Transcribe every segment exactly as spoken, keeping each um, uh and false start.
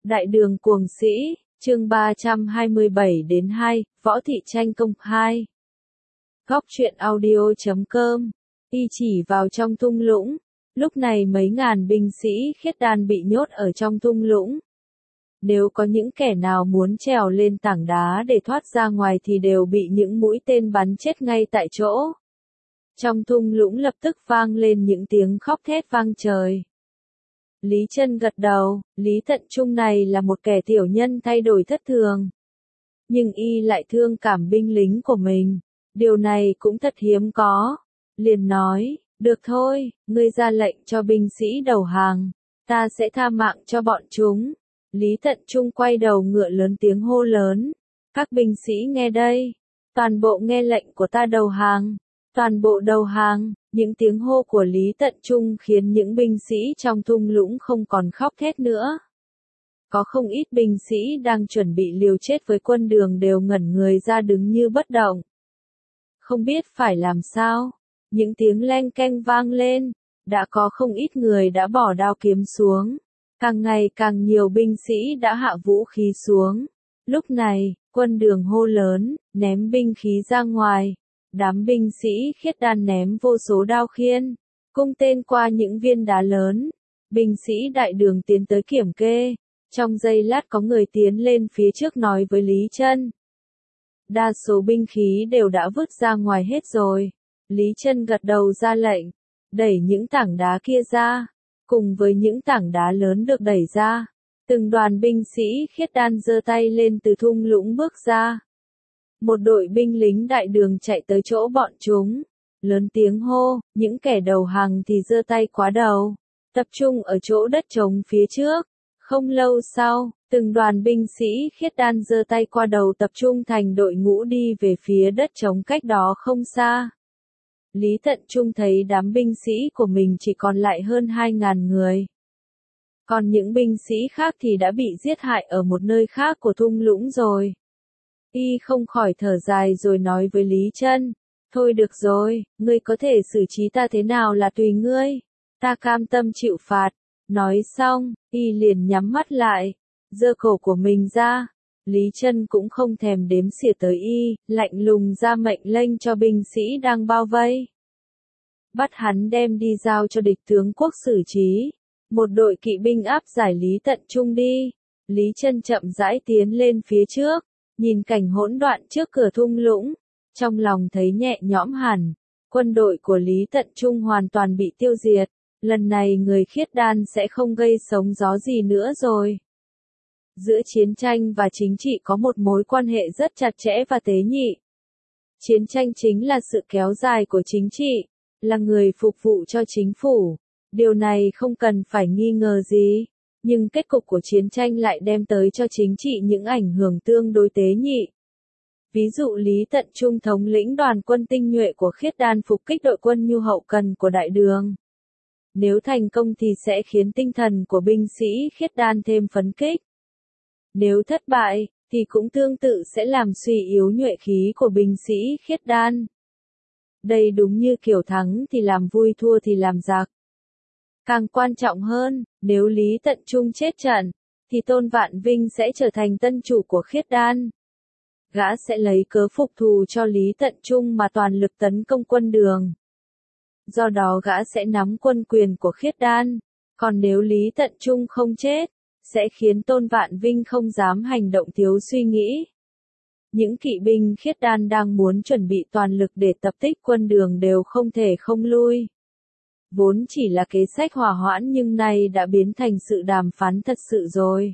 Đại đường cuồng sĩ, chương ba trăm hai mươi bảy đến hai, Võ Thị Tranh Công hai. Góc truyện audio chấm com. Y chỉ vào trong thung lũng. Lúc này mấy ngàn binh sĩ khiết đan bị nhốt ở trong thung lũng. Nếu có những kẻ nào muốn trèo lên tảng đá để thoát ra ngoài thì đều bị những mũi tên bắn chết ngay tại chỗ. Trong thung lũng lập tức vang lên những tiếng khóc thét vang trời. Lý Chân gật đầu, Lý Tận Trung này là một kẻ tiểu nhân thay đổi thất thường. Nhưng y lại thương cảm binh lính của mình. Điều này cũng thật hiếm có. Liền nói, được thôi, ngươi ra lệnh cho binh sĩ đầu hàng. Ta sẽ tha mạng cho bọn chúng. Lý Tận Trung quay đầu ngựa lớn tiếng hô lớn. Các binh sĩ nghe đây. Toàn bộ nghe lệnh của ta đầu hàng. Toàn bộ đầu hàng. Những tiếng hô của Lý Tận Trung khiến những binh sĩ trong thung lũng không còn khóc thét nữa. Có không ít binh sĩ đang chuẩn bị liều chết với quân Đường đều ngẩn người ra đứng như bất động. Không biết phải làm sao. Những tiếng leng keng vang lên. Đã có không ít người đã bỏ đao kiếm xuống. Càng ngày càng nhiều binh sĩ đã hạ vũ khí xuống. Lúc này, quân Đường hô lớn, ném binh khí ra ngoài. Đám binh sĩ khiết đan ném vô số đao khiên, cung tên qua những viên đá lớn. Binh sĩ đại đường tiến tới kiểm kê. Trong giây lát có người tiến lên phía trước nói với Lý Chân. Đa số binh khí đều đã vứt ra ngoài hết rồi. Lý Chân gật đầu ra lệnh, đẩy những tảng đá kia ra. Cùng với những tảng đá lớn được đẩy ra, từng đoàn binh sĩ khiết đan giơ tay lên từ thung lũng bước ra. Một đội binh lính đại đường chạy tới chỗ bọn chúng, lớn tiếng hô, những kẻ đầu hàng thì giơ tay quá đầu, tập trung ở chỗ đất trống phía trước. Không lâu sau, từng đoàn binh sĩ khiết đan giơ tay qua đầu tập trung thành đội ngũ đi về phía đất trống cách đó không xa. Lý Tận Trung thấy đám binh sĩ của mình chỉ còn lại hơn hai ngàn người. Còn những binh sĩ khác thì đã bị giết hại ở một nơi khác của thung lũng rồi. Y không khỏi thở dài rồi nói với Lý Chân, thôi được rồi, ngươi có thể xử trí ta thế nào là tùy ngươi, ta cam tâm chịu phạt. Nói xong, Y liền nhắm mắt lại, giơ cổ của mình ra. Lý Chân cũng không thèm đếm xỉa tới Y, lạnh lùng ra mệnh lệnh cho binh sĩ đang bao vây. Bắt hắn đem đi giao cho địch tướng quốc xử trí. Một đội kỵ binh áp giải Lý Tận Trung đi. Lý Chân chậm rãi tiến lên phía trước. Nhìn cảnh hỗn loạn trước cửa thung lũng, trong lòng thấy nhẹ nhõm hẳn. Quân đội của Lý Tận Trung hoàn toàn bị tiêu diệt, lần này người khiết đan sẽ không gây sóng gió gì nữa rồi. Giữa chiến tranh và chính trị có một mối quan hệ rất chặt chẽ và tế nhị. Chiến tranh chính là sự kéo dài của chính trị, là người phục vụ cho chính phủ. Điều này không cần phải nghi ngờ gì. Nhưng kết cục của chiến tranh lại đem tới cho chính trị những ảnh hưởng tương đối tế nhị. Ví dụ Lý Tận Trung thống lĩnh đoàn quân tinh nhuệ của khiết đan phục kích đội quân nhu hậu cần của đại đường. Nếu thành công thì sẽ khiến tinh thần của binh sĩ khiết đan thêm phấn kích. Nếu thất bại, thì cũng tương tự sẽ làm suy yếu nhuệ khí của binh sĩ khiết đan. Đây đúng như kiểu thắng thì làm vui thua thì làm giặc. Càng quan trọng hơn, nếu Lý Tận Trung chết trận, thì Tôn Vạn Vinh sẽ trở thành tân chủ của khiết đan. Gã sẽ lấy cớ phục thù cho Lý Tận Trung mà toàn lực tấn công quân Đường. Do đó gã sẽ nắm quân quyền của khiết đan. Còn nếu Lý Tận Trung không chết, sẽ khiến Tôn Vạn Vinh không dám hành động thiếu suy nghĩ. Những kỵ binh khiết đan đang muốn chuẩn bị toàn lực để tập kích quân Đường đều không thể không lui. Vốn chỉ là kế sách hòa hoãn nhưng nay đã biến thành sự đàm phán thật sự rồi.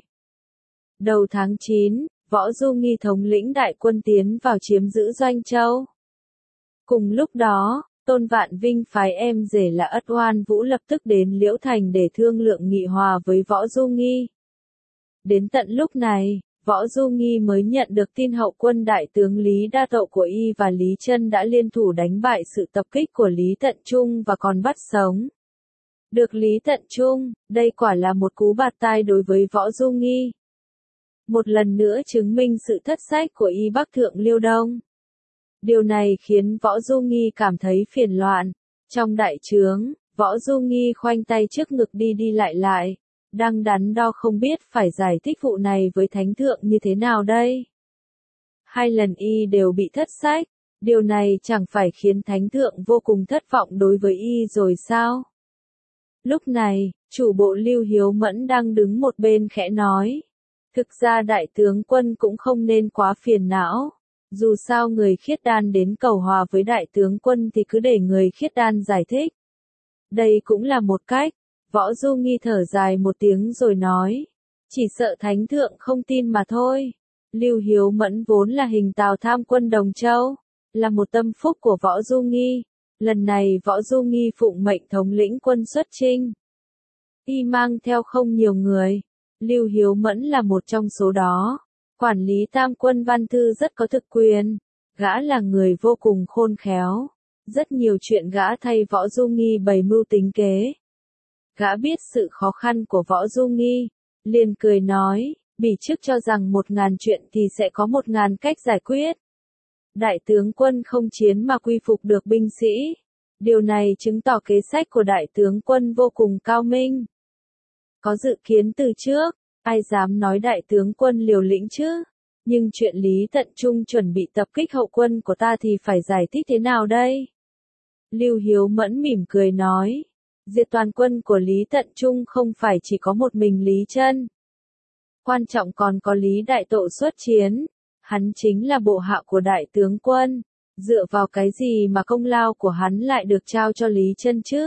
Đầu tháng chín, Võ Du Nghi thống lĩnh đại quân tiến vào chiếm giữ Doanh Châu. Cùng lúc đó, Tôn Vạn Vinh phái em rể là Ất Oan Vũ lập tức đến Liễu Thành để thương lượng nghị hòa với Võ Du Nghi. Đến tận lúc này, Võ Du Nghi mới nhận được tin hậu quân đại tướng Lý Đa Tậu của Y và Lý Chân đã liên thủ đánh bại sự tập kích của Lý Tận Trung và còn bắt sống được Lý Tận Trung. Đây quả là một cú bạt tai đối với Võ Du Nghi. Một lần nữa chứng minh sự thất sách của Y Bắc Thượng Liêu Đông. Điều này khiến Võ Du Nghi cảm thấy phiền loạn. Trong đại trướng, Võ Du Nghi khoanh tay trước ngực đi đi lại lại. đang đắn đo không biết phải giải thích vụ này với thánh thượng như thế nào đây. Hai lần y đều bị thất sách, điều này chẳng phải khiến thánh thượng vô cùng thất vọng đối với y rồi sao? Lúc này, chủ bộ Lưu Hiếu Mẫn đang đứng một bên khẽ nói. Thực ra đại tướng quân cũng không nên quá phiền não. Dù sao người khiết đan đến cầu hòa với đại tướng quân thì cứ để người khiết đan giải thích. Đây cũng là một cách. Võ Du Nghi thở dài một tiếng rồi nói. Chỉ sợ thánh thượng không tin mà thôi. Lưu Hiếu Mẫn vốn là hình Tào tham quân Đồng Châu. Là một tâm phúc của Võ Du Nghi. Lần này Võ Du Nghi phụng mệnh thống lĩnh quân xuất chinh. Y mang theo không nhiều người. Lưu Hiếu Mẫn là một trong số đó. Quản lý tam quân văn thư rất có thực quyền. Gã là người vô cùng khôn khéo. Rất nhiều chuyện gã thay Võ Du Nghi bày mưu tính kế. Gã biết sự khó khăn của Võ Du Nghi. Liền cười nói, bỉ trước cho rằng một ngàn chuyện thì sẽ có một ngàn cách giải quyết. Đại tướng quân không chiến mà quy phục được binh sĩ. Điều này chứng tỏ kế sách của đại tướng quân vô cùng cao minh. Có dự kiến từ trước, ai dám nói đại tướng quân liều lĩnh chứ? Nhưng chuyện Lý Tận Trung chuẩn bị tập kích hậu quân của ta thì phải giải thích thế nào đây? Lưu Hiếu Mẫn mỉm cười nói, diệt toàn quân của Lý Tận Trung không phải chỉ có một mình Lý Chân. Quan trọng còn có Lý Đại Tộ xuất chiến. Hắn chính là bộ hạ của đại tướng quân. Dựa vào cái gì mà công lao của hắn lại được trao cho Lý Chân chứ?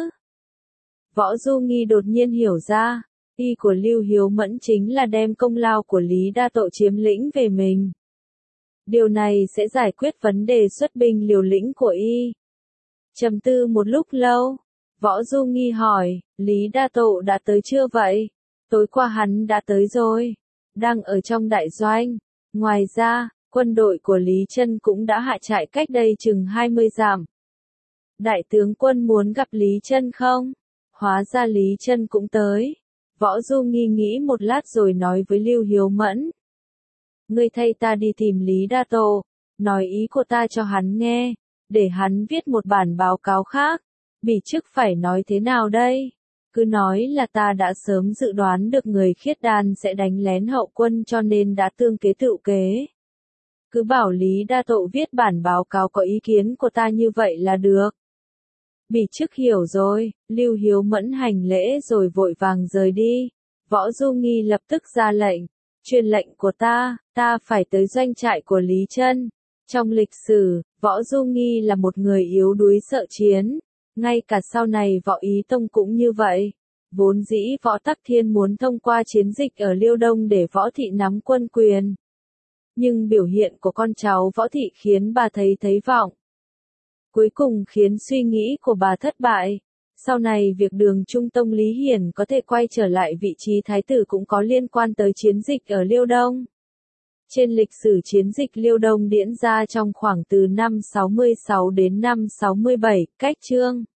Võ Du Nghi đột nhiên hiểu ra, ý của Lưu Hiếu Mẫn chính là đem công lao của Lý Đa Tộ chiếm lĩnh về mình. Điều này sẽ giải quyết vấn đề xuất binh liều lĩnh của y. Trầm tư một lúc lâu, Võ Du Nghi hỏi, Lý Đa Tộ đã tới chưa vậy? Tối qua hắn đã tới rồi, đang ở trong đại doanh. Ngoài ra, quân đội của Lý Chân cũng đã hạ trại cách đây chừng hai mươi dặm. Đại tướng quân muốn gặp Lý Chân không? Hóa ra Lý Chân cũng tới. Võ Du Nghi nghĩ một lát rồi nói với Lưu Hiếu Mẫn. Ngươi thay ta đi tìm Lý Đa Tộ, nói ý của ta cho hắn nghe, để hắn viết một bản báo cáo khác. Bỉ trước phải nói thế nào đây? Cứ nói là ta đã sớm dự đoán được người khiết đan sẽ đánh lén hậu quân cho nên đã tương kế tự kế. Cứ bảo Lý Đa Tộ viết bản báo cáo có ý kiến của ta như vậy là được. Bỉ trước hiểu rồi, Lưu Hiếu Mẫn hành lễ rồi vội vàng rời đi. Võ Du Nghi lập tức ra lệnh, truyền lệnh của ta, ta phải tới doanh trại của Lý Chân. Trong lịch sử, Võ Du Nghi là một người yếu đuối sợ chiến. Ngay cả sau này Võ Ý Tông cũng như vậy. Vốn dĩ Võ Tắc Thiên muốn thông qua chiến dịch ở Liêu Đông để Võ Thị nắm quân quyền. Nhưng biểu hiện của con cháu Võ Thị khiến bà thấy thấy vọng. Cuối cùng khiến suy nghĩ của bà thất bại. Sau này việc Đường Trung Tông Lý Hiển có thể quay trở lại vị trí thái tử cũng có liên quan tới chiến dịch ở Liêu Đông. Trên lịch sử chiến dịch Liêu Đông diễn ra trong khoảng từ năm sáu mươi sáu đến năm sáu mươi bảy, cách chương.